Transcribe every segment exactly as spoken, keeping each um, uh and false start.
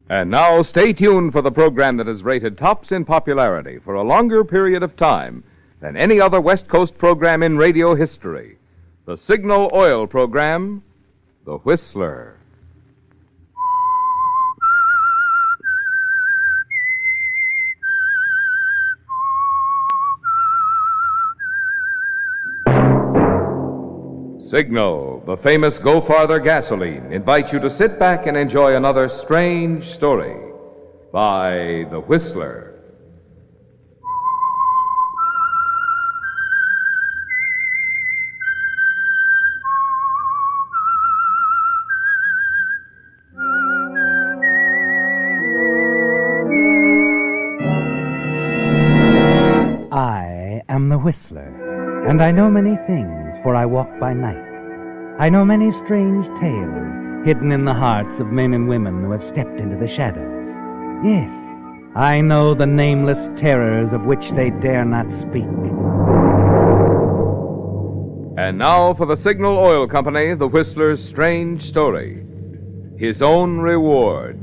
And now, stay tuned for the program that is rated tops in popularity for a longer period of time than any other West Coast program in radio history. The Signal Oil program, The Whistler. Signal, the famous Go Farther gasoline, invites you to sit back and enjoy another strange story by The Whistler. I am the Whistler, and I know many things. For I walk by night. I know many strange tales hidden in the hearts of men and women who have stepped into the shadows. Yes, I know the nameless terrors of which they dare not speak. And now for the Signal Oil Company, the Whistler's strange story. His own reward.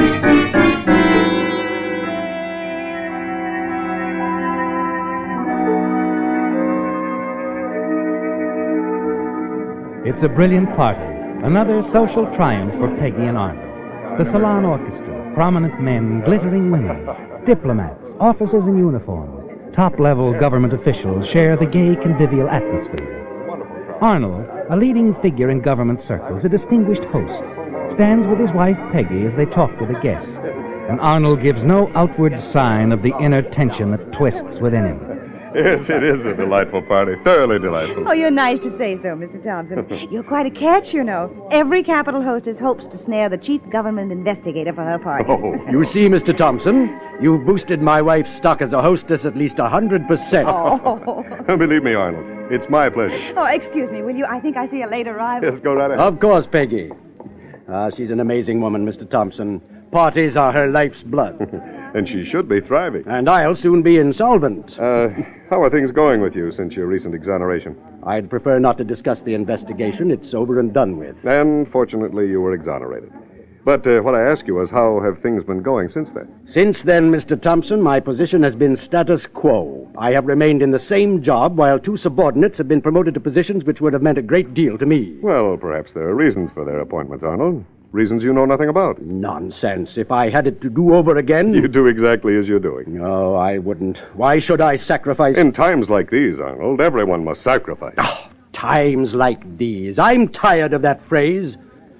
It's a brilliant party, another social triumph for Peggy and Arnold. The salon orchestra, prominent men, glittering women, diplomats, officers in uniform, top-level government officials share the gay, convivial atmosphere. Arnold, a leading figure in government circles, a distinguished host, stands with his wife Peggy as they talk to the guests, and Arnold gives no outward sign of the inner tension that twists within him. Yes, it is a delightful party. Thoroughly delightful. Oh, you're nice to say so, Mister Thompson. You're quite a catch, you know. Every Capitol hostess hopes to snare the chief government investigator for her parties. Oh, you see, Mister Thompson, you've boosted my wife's stock as a hostess at least a hundred percent. Oh. Believe me, Arnold, it's my pleasure. Oh, excuse me, will you? I think I see a late arrival. Yes, go right ahead. Of course, Peggy. Ah, she's an amazing woman, Mister Thompson. Parties are her life's blood. And she should be thriving. And I'll soon be insolvent. Uh, how are things going with you since your recent exoneration? I'd prefer not to discuss the investigation. It's over and done with. And fortunately, you were exonerated. But uh, what I ask you is, how have things been going since then? Since then, Mister Thompson, my position has been status quo. I have remained in the same job while two subordinates have been promoted to positions which would have meant a great deal to me. Well, perhaps there are reasons for their appointments, Arnold. Reasons you know nothing about. Nonsense. If I had it to do over again... You'd do exactly as you're doing. No, I wouldn't. Why should I sacrifice... In times like these, Arnold, everyone must sacrifice. Oh, times like these. I'm tired of that phrase.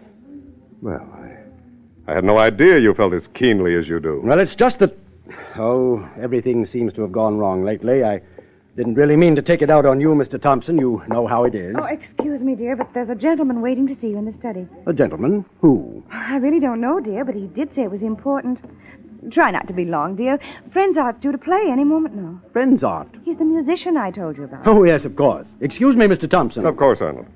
Well, I, I had no idea you felt as keenly as you do. Well, it's just that... Oh, everything seems to have gone wrong lately. I didn't really mean to take it out on you, Mister Thompson. You know how it is. Oh, excuse me, dear, but there's a gentleman waiting to see you in the study. A gentleman? Who? I really don't know, dear, but he did say it was important. Try not to be long, dear. Friends Art's due to play any moment now. Friends Art? He's the musician I told you about. Oh, yes, of course. Excuse me, Mister Thompson. Of course, Arnold.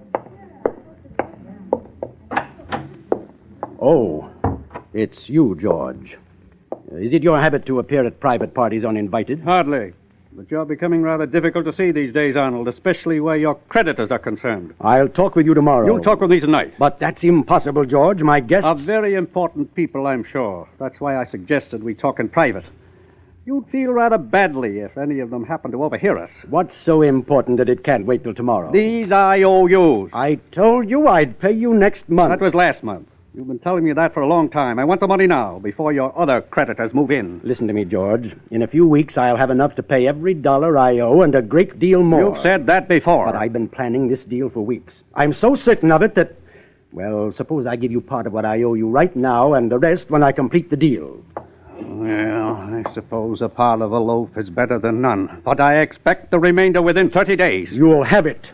Oh, it's you, George. Is it your habit to appear at private parties uninvited? Hardly. But you're becoming rather difficult to see these days, Arnold, especially where your creditors are concerned. I'll talk with you tomorrow. You'll talk with me tonight. But that's impossible, George. My guests... Are very important people, I'm sure. That's why I suggested we talk in private. You'd feel rather badly if any of them happened to overhear us. What's so important that it can't wait till tomorrow? These I O Us. I told you I'd pay you next month. That was last month. You've been telling me that for a long time. I want the money now, before your other creditors move in. Listen to me, George. In a few weeks, I'll have enough to pay every dollar I owe and a great deal more. You've said that before. But I've been planning this deal for weeks. I'm so certain of it that... Well, suppose I give you part of what I owe you right now and the rest when I complete the deal. Well, I suppose a part of a loaf is better than none. But I expect the remainder within thirty days. You'll have it.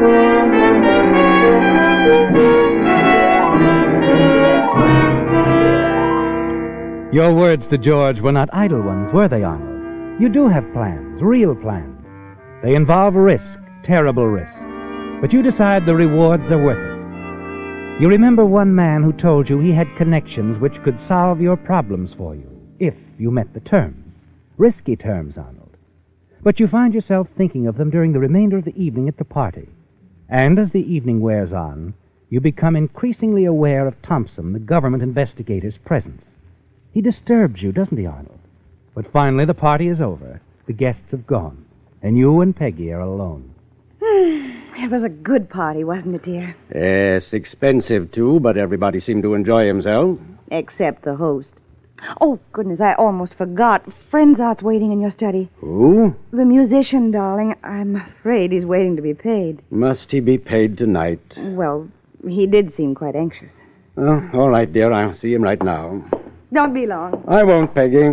Your words to George were not idle ones, were they, Arnold? You do have plans, real plans. They involve risk, terrible risk. But you decide the rewards are worth it. You remember one man who told you he had connections which could solve your problems for you, if you met the terms. Risky terms, Arnold. But you find yourself thinking of them during the remainder of the evening at the party. And as the evening wears on, you become increasingly aware of Thompson, the government investigator's presence. He disturbs you, doesn't he, Arnold? But finally the party is over. The guests have gone, and you and Peggy are alone. It was a good party, wasn't it, dear? Yes, expensive, too, but everybody seemed to enjoy himself. Except the host. Oh, goodness, I almost forgot. Frenzart's waiting in your study. Who? The musician, darling. I'm afraid he's waiting to be paid. Must he be paid tonight? Well, he did seem quite anxious. Oh, all right, dear. I'll see him right now. Don't be long. I won't, Peggy.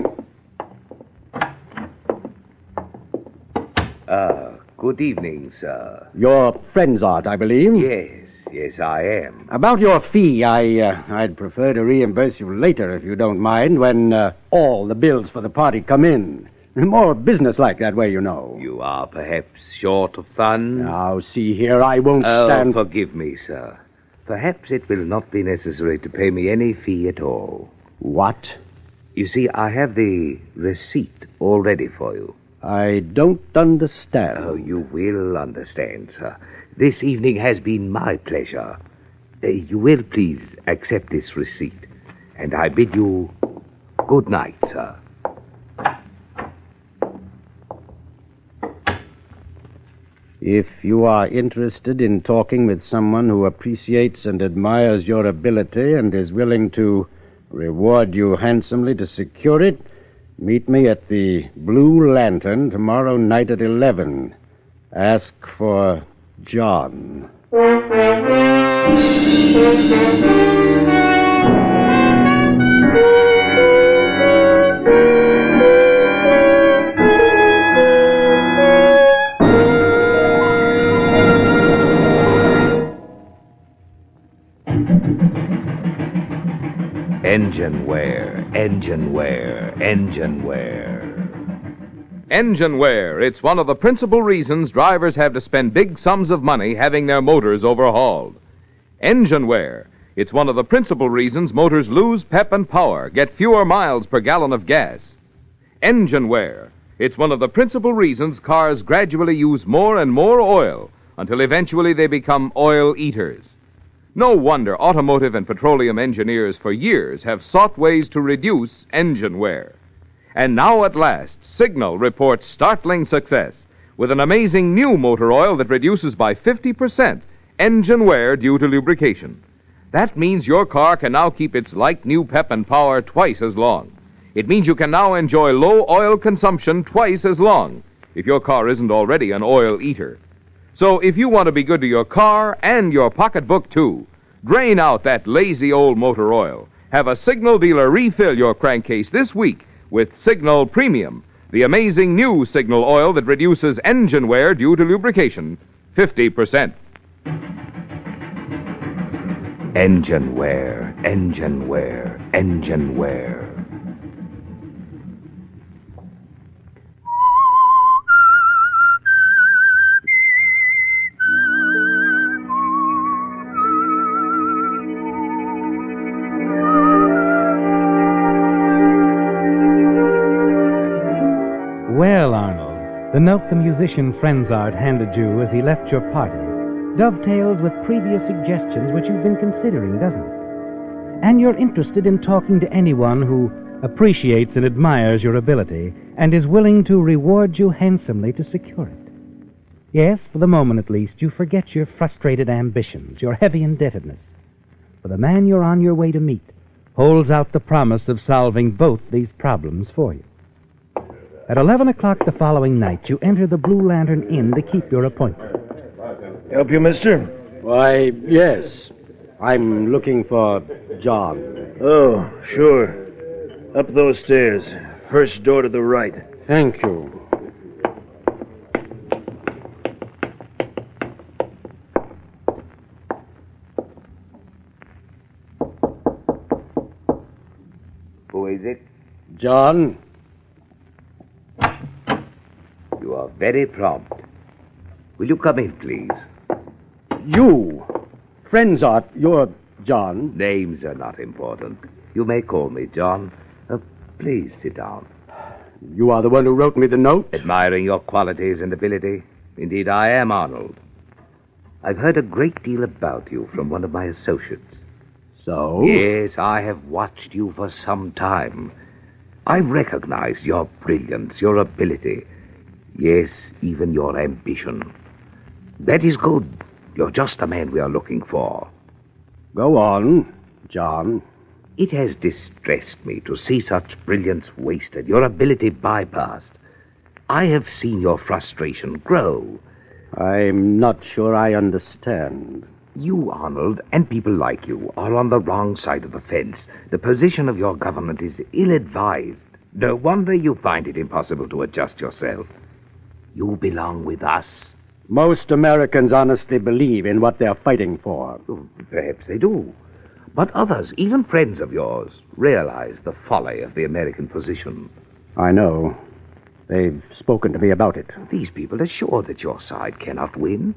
Ah, good evening, sir. Your Frenzart, I believe? Yes, yes, I am. About your fee, I, uh, I'd prefer to reimburse you later, if you don't mind, when uh, all the bills for the party come in. More business-like that way, you know. You are perhaps short of funds? Now, see here, I won't oh, stand... forgive me, sir. Perhaps it will not be necessary to pay me any fee at all. What? You see, I have the receipt all ready for you. I don't understand. Oh, you will understand, sir. This evening has been my pleasure. Uh, you will please accept this receipt, and I bid you good night, sir. If you are interested in talking with someone who appreciates and admires your ability and is willing to reward you handsomely to secure it, meet me at the Blue Lantern tomorrow night at eleven. Ask for John. Engine wear, engine wear, engine wear. Engine wear. It's one of the principal reasons drivers have to spend big sums of money having their motors overhauled. Engine wear. It's one of the principal reasons motors lose pep and power, get fewer miles per gallon of gas. Engine wear. It's one of the principal reasons cars gradually use more and more oil until eventually they become oil eaters. No wonder automotive and petroleum engineers for years have sought ways to reduce engine wear. And now at last, Signal reports startling success with an amazing new motor oil that reduces by fifty percent engine wear due to lubrication. That means your car can now keep its like new pep and power twice as long. It means you can now enjoy low oil consumption twice as long if your car isn't already an oil eater. So if you want to be good to your car and your pocketbook, too, drain out that lazy old motor oil. Have a Signal dealer refill your crankcase this week with Signal Premium, the amazing new Signal oil that reduces engine wear due to lubrication fifty percent. Engine wear, engine wear, engine wear. Well, Arnold, the note the musician Frenzart handed you as he left your party dovetails with previous suggestions which you've been considering, doesn't it? And you're interested in talking to anyone who appreciates and admires your ability and is willing to reward you handsomely to secure it. Yes, for the moment at least, you forget your frustrated ambitions, your heavy indebtedness. For the man you're on your way to meet holds out the promise of solving both these problems for you. At eleven o'clock the following night, you enter the Blue Lantern Inn to keep your appointment. Help you, mister? Why, yes. I'm looking for John. Oh, sure. Up those stairs. First door to the right. Thank you. Who is it? John? You are very prompt. Will you come in, please? You? Frenzart, you're John. Names are not important. You may call me John. Uh, please sit down. You are the one who wrote me the note? Admiring your qualities and ability. Indeed, I am, Arnold. I've heard a great deal about you from one of my associates. So? Yes, I have watched you for some time. I recognize your brilliance, your ability. Yes, even your ambition. That is good. You're just the man we are looking for. Go on, John. It has distressed me to see such brilliance wasted, your ability bypassed. I have seen your frustration grow. I'm not sure I understand. You, Arnold, and people like you are on the wrong side of the fence. The position of your government is ill-advised. No wonder you find it impossible to adjust yourself. You belong with us. Most Americans honestly believe in what they're fighting for. Perhaps they do. But others, even friends of yours, realize the folly of the American position. I know. They've spoken to me about it. These people are sure that your side cannot win.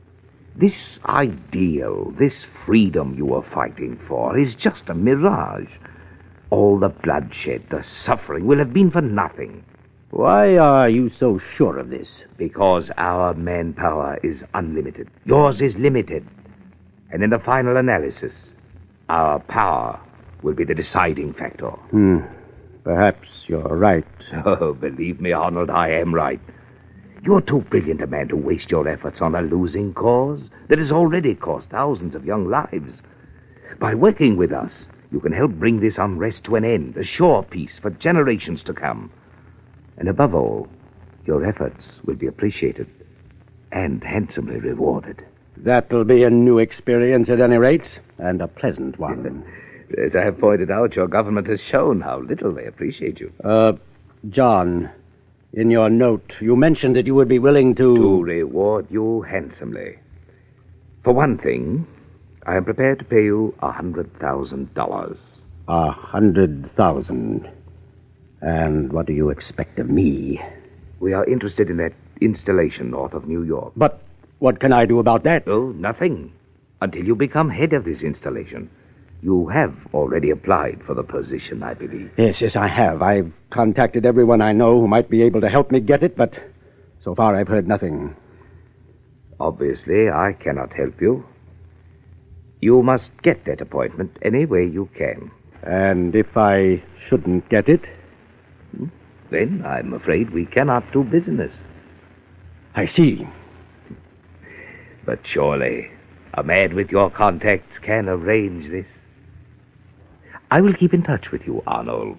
This ideal, this freedom you are fighting for, is just a mirage. All the bloodshed, the suffering will have been for nothing. Why are you so sure of this? Because our manpower is unlimited. Yours is limited. And in the final analysis, our power will be the deciding factor. Hmm. Perhaps you're right. Oh, believe me, Arnold, I am right. You're too brilliant a man to waste your efforts on a losing cause that has already cost thousands of young lives. By working with us, you can help bring this unrest to an end, assure peace for generations to come. And above all, your efforts will be appreciated and handsomely rewarded. That'll be a new experience at any rate, and a pleasant one. As I have pointed out, your government has shown how little they appreciate you. Uh, John, in your note, you mentioned that you would be willing to... To reward you handsomely. For one thing, I am prepared to pay you a hundred thousand dollars. A hundred thousand. And what do you expect of me? We are interested in that installation north of New York. But what can I do about that? Oh, nothing. Until you become head of this installation. You have already applied for the position, I believe. Yes, yes, I have. I've contacted everyone I know who might be able to help me get it, but so far I've heard nothing. Obviously, I cannot help you. You must get that appointment any way you can. And if I shouldn't get it? Then I'm afraid we cannot do business. I see. But surely a man with your contacts can arrange this. I will keep in touch with you, Arnold.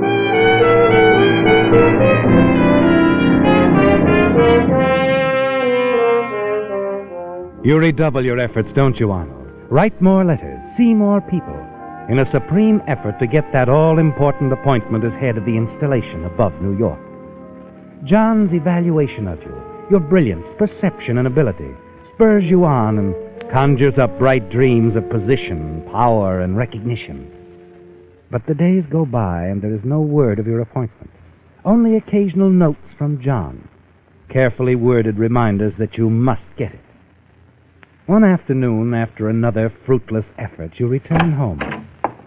You redouble your efforts, don't you, Arnold? Write more letters, see more people, in a supreme effort to get that all-important appointment as head of the installation above New York. John's evaluation of you, your brilliance, perception, and ability, spurs you on and conjures up bright dreams of position, power, and recognition. But the days go by, and there is no word of your appointment. Only occasional notes from John, carefully worded reminders that you must get it. One afternoon, after another fruitless effort, you return home.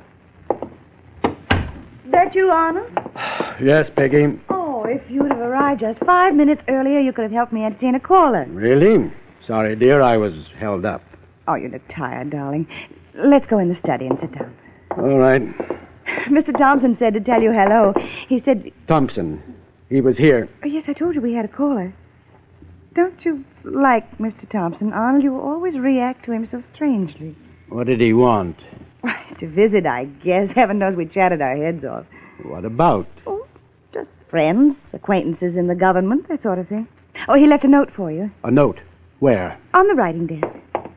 That you, Arnold? Yes, Peggy. Oh, if you'd have arrived just five minutes earlier, you could have helped me entertain a caller. Really? Sorry, dear, I was held up. Oh, you look tired, darling. Let's go in the study and sit down. All right. Mister Thompson said to tell you hello. He said... Thompson. He was here. Oh, yes, I told you we had a caller. Don't you like Mister Thompson, Arnold? You always react to him so strangely. What did he want? To visit, I guess. Heaven knows we chatted our heads off. What about? Oh, just friends, acquaintances in the government, that sort of thing. Oh, he left a note for you. A note? Where? On the writing desk.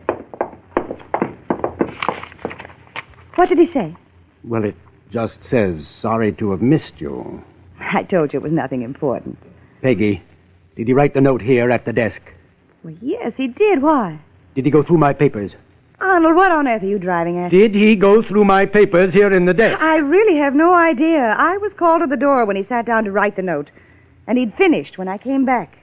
What did he say? Well, it just says, sorry to have missed you. I told you it was nothing important. Peggy, did he write the note here at the desk? Well, yes, he did. Why? Did he go through my papers? Arnold, what on earth are you driving at? Did he go through my papers here in the desk? I really have no idea. I was called to the door when he sat down to write the note. And he'd finished when I came back.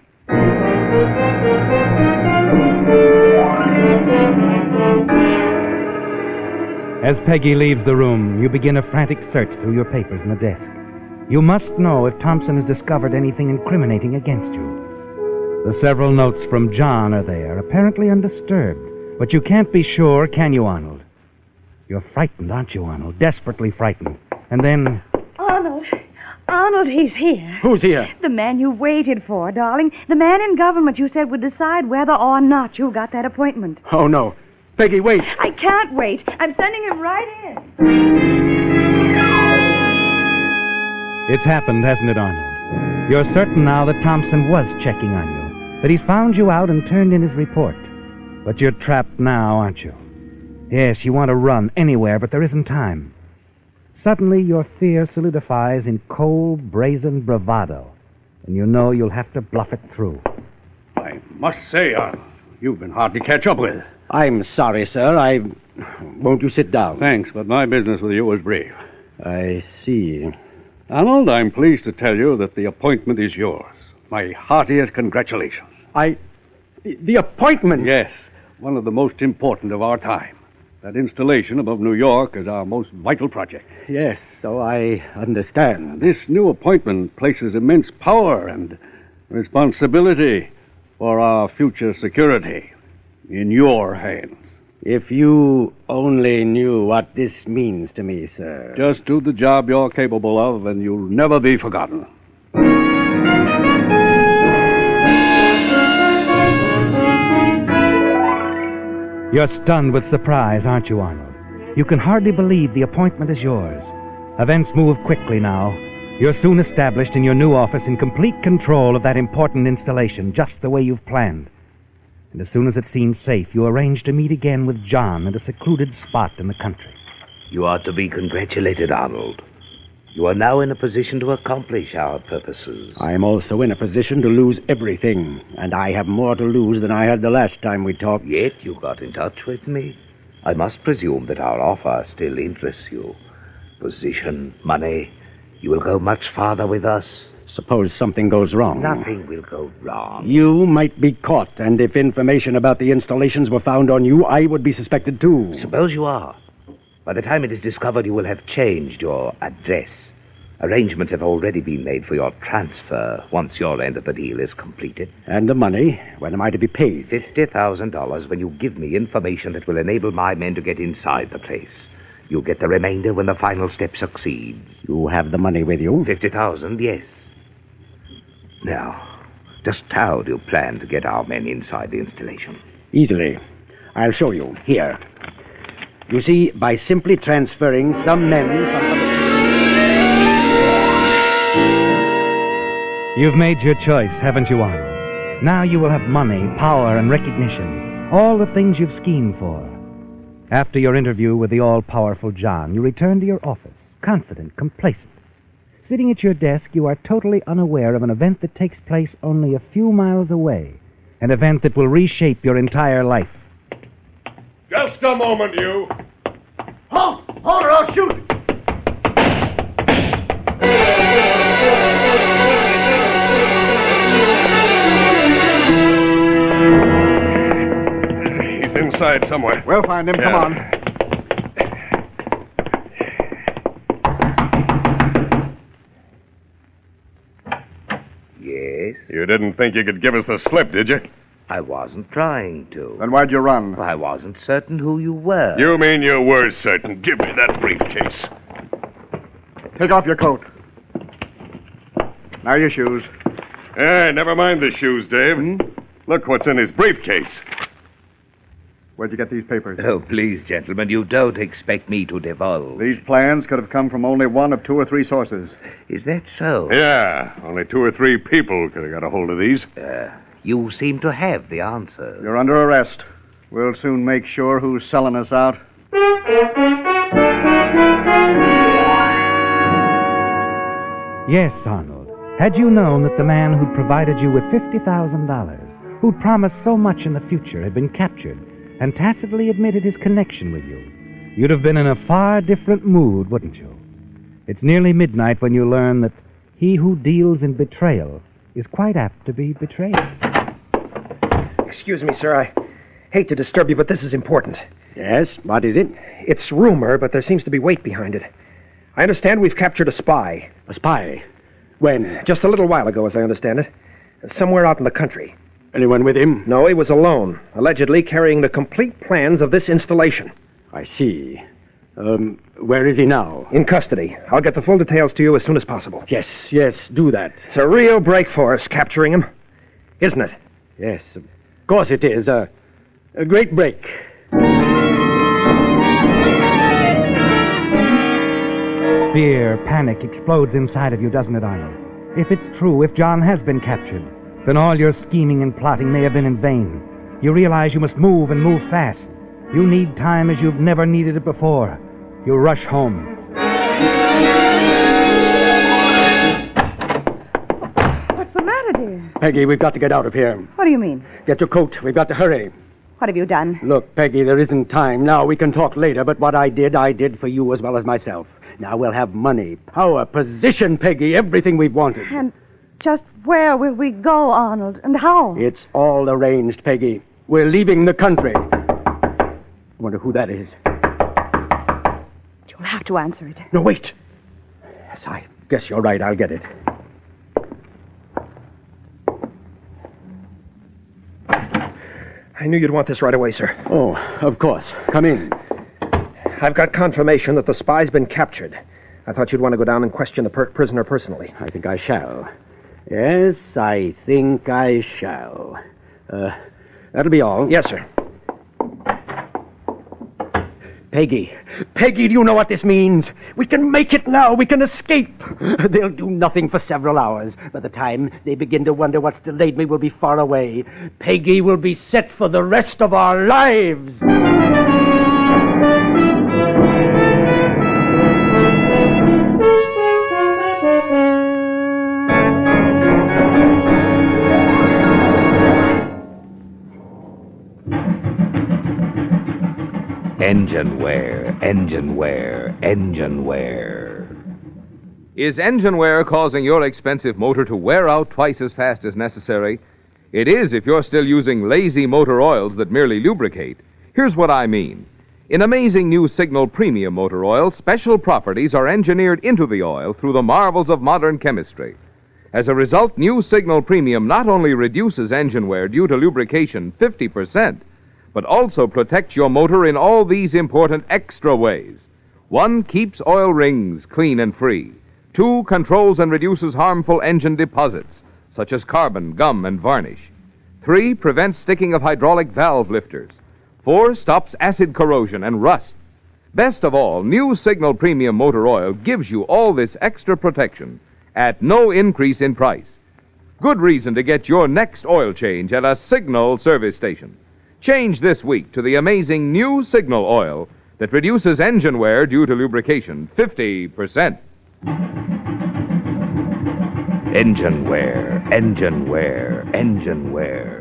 As Peggy leaves the room, you begin a frantic search through your papers in the desk. You must know if Thompson has discovered anything incriminating against you. The several notes from John are there, apparently undisturbed. But you can't be sure, can you, Arnold? You're frightened, aren't you, Arnold? Desperately frightened. And then... Arnold. Arnold, he's here. Who's here? The man you waited for, darling. The man in government you said would decide whether or not you got that appointment. Oh, no. Peggy, wait. I can't wait. I'm sending him right in. It's happened, hasn't it, Arnold? You're certain now that Thompson was checking on you, that he's found you out and turned in his report. But you're trapped now, aren't you? Yes, you want to run anywhere, but there isn't time. Suddenly, your fear solidifies in cold, brazen bravado, and you know you'll have to bluff it through. I must say, Arnold, you've been hard to catch up with. I'm sorry, sir. I... Won't you sit down? Thanks, but my business with you is brief. I see. Arnold, I'm pleased to tell you that the appointment is yours. My heartiest congratulations. I... The, the appointment? Yes, one of the most important of our time. That installation above New York is our most vital project. Yes, so I understand. This new appointment places immense power and responsibility for our future security in your hands. If you only knew what this means to me, sir. Just do the job you're capable of, and you'll never be forgotten. You're stunned with surprise, aren't you, Arnold? You can hardly believe the appointment is yours. Events move quickly now. You're soon established in your new office in complete control of that important installation, just the way you've planned. And as soon as it seems safe, you arrange to meet again with John at a secluded spot in the country. You are to be congratulated, Arnold. You are now in a position to accomplish our purposes. I am also in a position to lose everything, and I have more to lose than I had the last time we talked. Yet you got in touch with me. I must presume that our offer still interests you. Position, money. You will go much farther with us. Suppose something goes wrong. Nothing will go wrong. You might be caught, and if information about the installations were found on you, I would be suspected too. Suppose you are. By the time it is discovered, you will have changed your address. Arrangements have already been made for your transfer once your end of the deal is completed. And the money? When am I to be paid? Fifty thousand dollars when you give me information that will enable my men to get inside the place. You'll get the remainder when the final step succeeds. You have the money with you? Fifty thousand, yes. Now, just how do you plan to get our men inside the installation? Easily. I'll show you. Here. You see, by simply transferring some men from the... You've made your choice, haven't you, Arnold? Now you will have money, power, and recognition. All the things you've schemed for. After your interview with the all-powerful John, you return to your office, confident, complacent. Sitting at your desk, you are totally unaware of an event that takes place only a few miles away. An event that will reshape your entire life. Just a moment, you. Halt! Hold or I'll shoot! He's inside somewhere. We'll find him. Yeah. Come on. Yes? You didn't think you could give us the slip, did you? I wasn't trying to. Then why'd you run? I wasn't certain who you were. You mean you were certain. Give me that briefcase. Take off your coat. Now your shoes. Hey, never mind the shoes, Dave. Hmm? Look what's in his briefcase. Where'd you get these papers? Oh, please, gentlemen, you don't expect me to divulge. These plans could have come from only one of two or three sources. Is that so? Yeah, only two or three people could have got a hold of these. Uh, you seem to have the answer. You're under arrest. We'll soon make sure who's selling us out. Yes, Arnold. Had you known that the man who'd provided you with fifty thousand dollars, who'd promised so much in the future, had been captured and tacitly admitted his connection with you, you'd have been in a far different mood, wouldn't you? It's nearly midnight when you learn that he who deals in betrayal is quite apt to be betrayed. Excuse me, sir. I hate to disturb you, but this is important. Yes, what is it? It's rumor, but there seems to be weight behind it. I understand we've captured a spy. A spy? When? Just a little while ago, as I understand it. Somewhere out in the country. Anyone with him? No, he was alone, allegedly carrying the complete plans of this installation. I see. Um, where is he now? In custody. I'll get the full details to you as soon as possible. Yes, yes, do that. It's a real break for us, capturing him. Isn't it? Yes, of course it is. A, a great break. Fear, panic explodes inside of you, doesn't it, Arnold? If it's true, if John has been captured, then all your scheming and plotting may have been in vain. You realize you must move and move fast. You need time as you've never needed it before. You rush home. What's the matter, dear? Peggy, we've got to get out of here. What do you mean? Get your coat. We've got to hurry. What have you done? Look, Peggy, there isn't time now. We can talk later, but what I did, I did for you as well as myself. Now we'll have money, power, position, Peggy, everything we've wanted. And just where will we go, Arnold, and how? It's all arranged, Peggy. We're leaving the country. I wonder who that is. You'll have to answer it. No, wait. Yes, I guess you're right. I'll get it. I knew you'd want this right away, sir. Oh, of course. Come in. I've got confirmation that the spy's been captured. I thought you'd want to go down and question the per- prisoner personally. I think I shall. Yes, I think I shall. Uh, that'll be all. Yes, sir. Peggy. Peggy, do you know what this means? We can make it now. We can escape. They'll do nothing for several hours. By the time they begin to wonder what's delayed me, we'll be far away. Peggy will be set for the rest of our lives. Engine wear, engine wear, engine wear. Is engine wear causing your expensive motor to wear out twice as fast as necessary? It is if you're still using lazy motor oils that merely lubricate. Here's what I mean. In amazing new Signal Premium Motor Oil, special properties are engineered into the oil through the marvels of modern chemistry. As a result, new Signal Premium not only reduces engine wear due to lubrication fifty percent, but also protects your motor in all these important extra ways. One, keeps oil rings clean and free. Two, controls and reduces harmful engine deposits, such as carbon, gum, and varnish. Three, prevents sticking of hydraulic valve lifters. Four, stops acid corrosion and rust. Best of all, new Signal Premium Motor Oil gives you all this extra protection at no increase in price. Good reason to get your next oil change at a Signal service station. Change this week to the amazing new Signal oil that reduces engine wear due to lubrication fifty percent. Engine wear, engine wear, engine wear.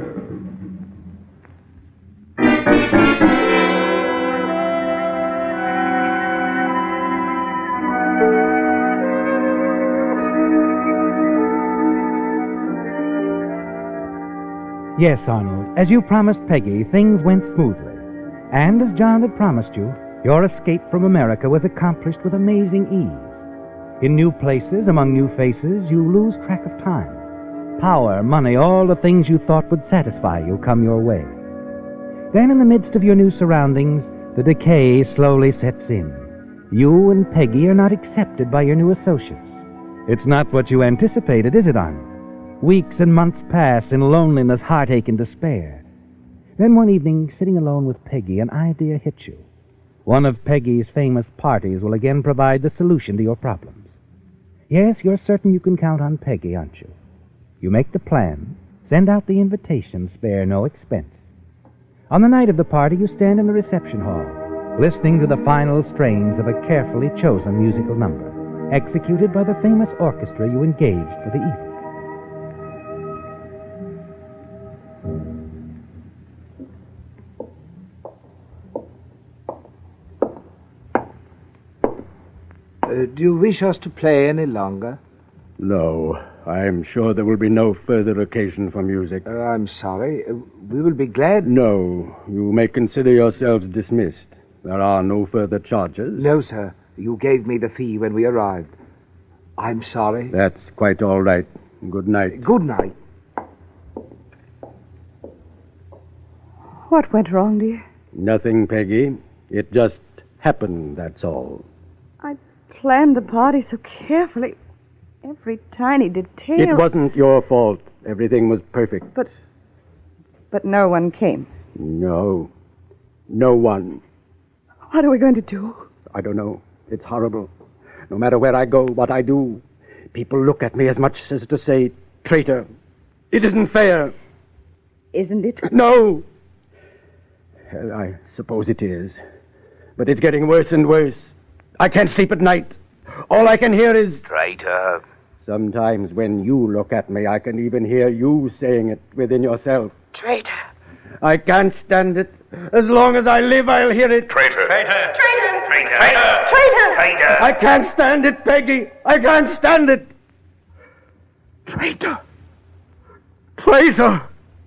Yes, Arnold, as you promised Peggy, things went smoothly. And as John had promised you, your escape from America was accomplished with amazing ease. In new places, among new faces, you lose track of time. Power, money, all the things you thought would satisfy you come your way. Then in the midst of your new surroundings, the decay slowly sets in. You and Peggy are not accepted by your new associates. It's not what you anticipated, is it, Arnold? Weeks and months pass in loneliness, heartache, and despair. Then one evening, sitting alone with Peggy, an idea hits you. One of Peggy's famous parties will again provide the solution to your problems. Yes, you're certain you can count on Peggy, aren't you? You make the plan, send out the invitation, spare no expense. On the night of the party, you stand in the reception hall, listening to the final strains of a carefully chosen musical number, executed by the famous orchestra you engaged for the evening. Uh, do you wish us to play any longer? No, I'm sure there will be no further occasion for music. Uh, I'm sorry. Uh, we will be glad... No, you may consider yourselves dismissed. There are no further charges. No, sir. You gave me the fee when we arrived. I'm sorry. That's quite all right. Good night. Good night. What went wrong, dear? Nothing, Peggy. It just happened, that's all. I planned the party so carefully. Every tiny detail. It wasn't your fault. Everything was perfect. But... But no one came. No. No one. What are we going to do? I don't know. It's horrible. No matter where I go, what I do, people look at me as much as to say, traitor. It isn't fair. Isn't it? No. Well, I suppose it is. But it's getting worse and worse. I can't sleep at night. All I can hear is... Traitor. Sometimes when you look at me, I can even hear you saying it within yourself. Traitor. I can't stand it. As long as I live, I'll hear it. Traitor. Traitor. Traitor. Traitor. Traitor. Traitor. Traitor. I can't stand it, Peggy. I can't stand it. Traitor. Traitor.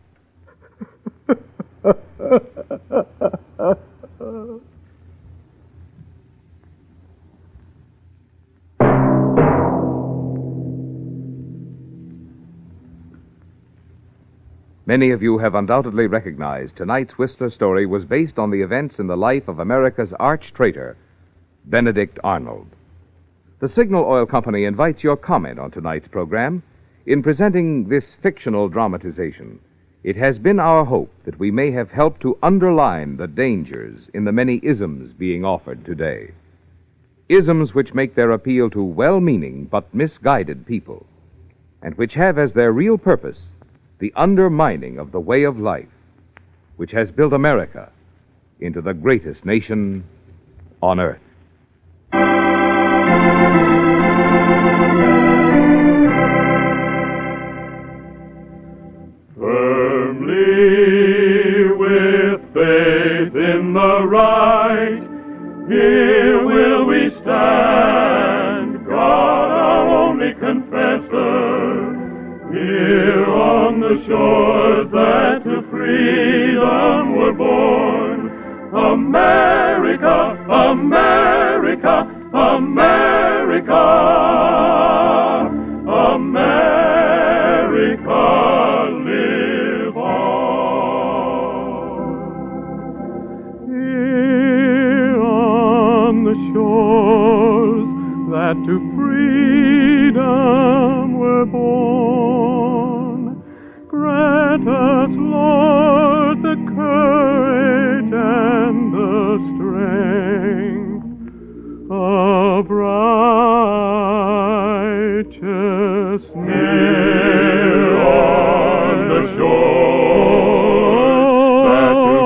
Many of you have undoubtedly recognized tonight's Whistler story was based on the events in the life of America's arch-traitor, Benedict Arnold. The Signal Oil Company invites your comment on tonight's program. In presenting this fictional dramatization, it has been our hope that we may have helped to underline the dangers in the many isms being offered today. Isms which make their appeal to well-meaning but misguided people, and which have as their real purpose the undermining of the way of life which has built America into the greatest nation on earth. Firmly with faith in the right, here will we stand, God our only confessor, here on the shores that to freedom were born. America, America, America, America, live on. Here on the shores that to freedom were born, grant us, Lord, the courage and the strength of righteousness. Here on the shore that to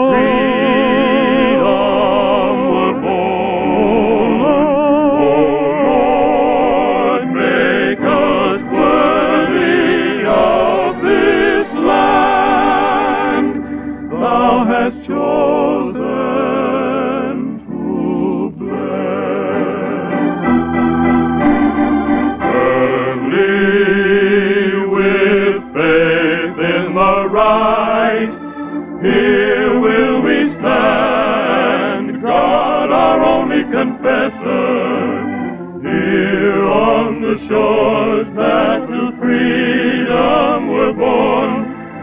freedom were born, O Lord, make us worthy of this land Thou hast chosen to bless. Firmly with faith in the right, here will we stand, God our only confessor, here on the shores that to freedom were born.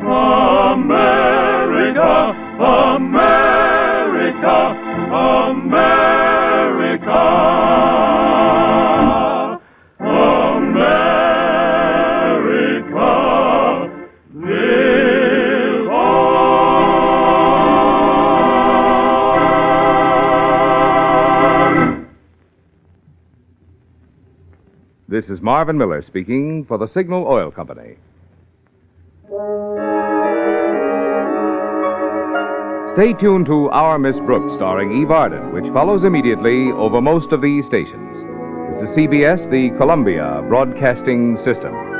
America, America, America, America, live on. This is Marvin Miller speaking for the Signal Oil Company. Stay tuned to Our Miss Brooks, starring Eve Arden, which follows immediately over most of these stations. This is C B S, the Columbia Broadcasting System.